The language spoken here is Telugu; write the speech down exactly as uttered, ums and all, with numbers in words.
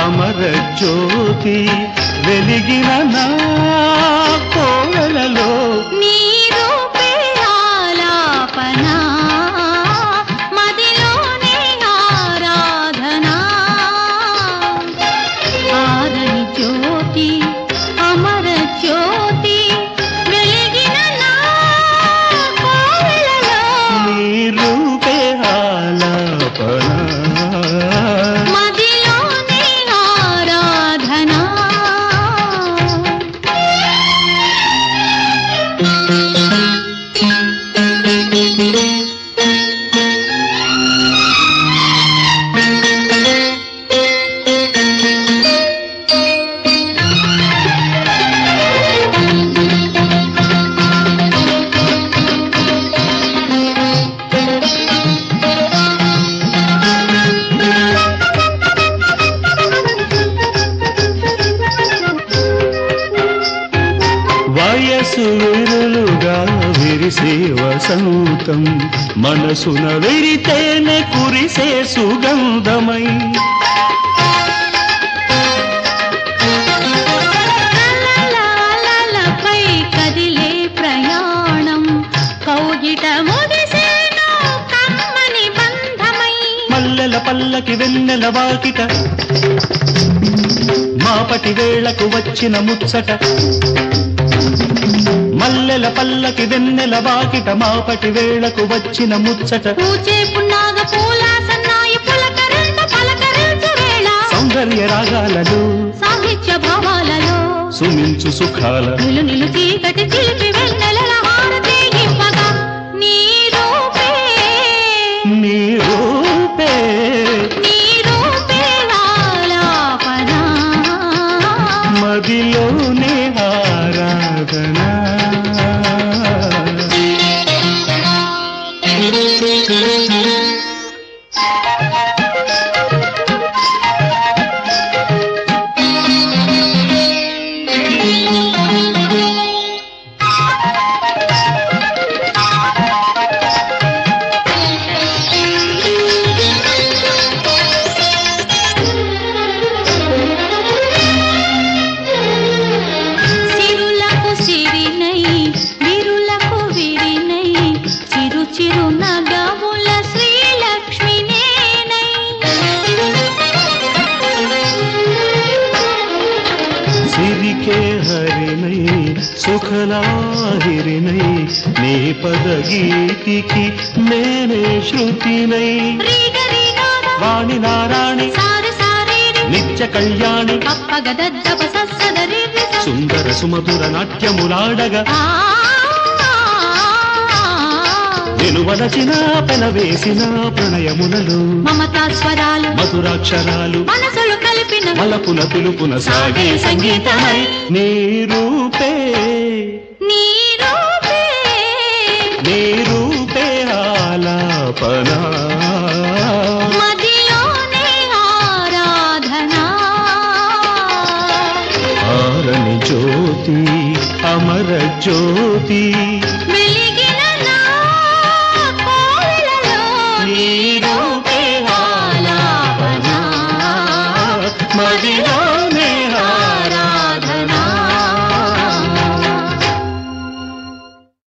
అమర జ్యోతి వెలిగిన నా కోవెలలో నీ రూపే ఆలాపన మదిలోనే ఆరాధన ఆరని జ్యోతి అమర జ్యోతి వెలిగిన నా కోవెలలో నీ రూపే ఆలాపన మదిలోనే ఆరాధన వయసు విరులుగా విరిసే వసంతం మనసున విరితేనే కురిసే సుగంధమై అలలపై కదిలే ప్రయాణం కౌగిట ముగిసేను కమ్మని బంధమై మల్లెల పల్లకి వెన్నెల వాకిట మాపటి వేళకు వచ్చిన ముచ్చట మల్లెల పల్లకి వెన్నెల వాకిట మాపటి వేళకు వచ్చిన ముచ్చట పూచే పున్నాగ పూల సన్నాయి పులకరింత పలకరించు వేళ సౌందర్య రాగాలలో సాహిత్య భావాలలో సుమించు సుఖాల నిలు నిలు చీకటి చిలిపి వెన్నెలల హారతి ఇవ్వగా నీ రూపే నీ రూపే నీ రూపే ఆలాపన మదిలోనే ఆరాధన సిరులకు సిరినై విరులకు విరినై చిరు చిరు నగముల శ్రీలక్ష్మి నేనై సిరికే హరినై సుఖలాహిరినై నీ పద గీతికి నేనే శృతినై రీగరీగాద వాణి నారాణి సారి సారీరి నిత్య కళ్యాణి కప్పగదద్దప సస్సదరి సుందర సుమధుర నాట్యములాడగా వెలువలచిన పెనవేసిన ప్రణయములలో మమతా స్వరాలు మధురాక్షరాలు మనసులు కలిపిన మలపుల పిలుపున సాగే సంగీతమై నీ రూపే నీ రూపే నీ రూపే ఆలాపన మదిలోనే ఆరాధన ఆరని జ్యోతి అమర జ్యోతి వెలిగిన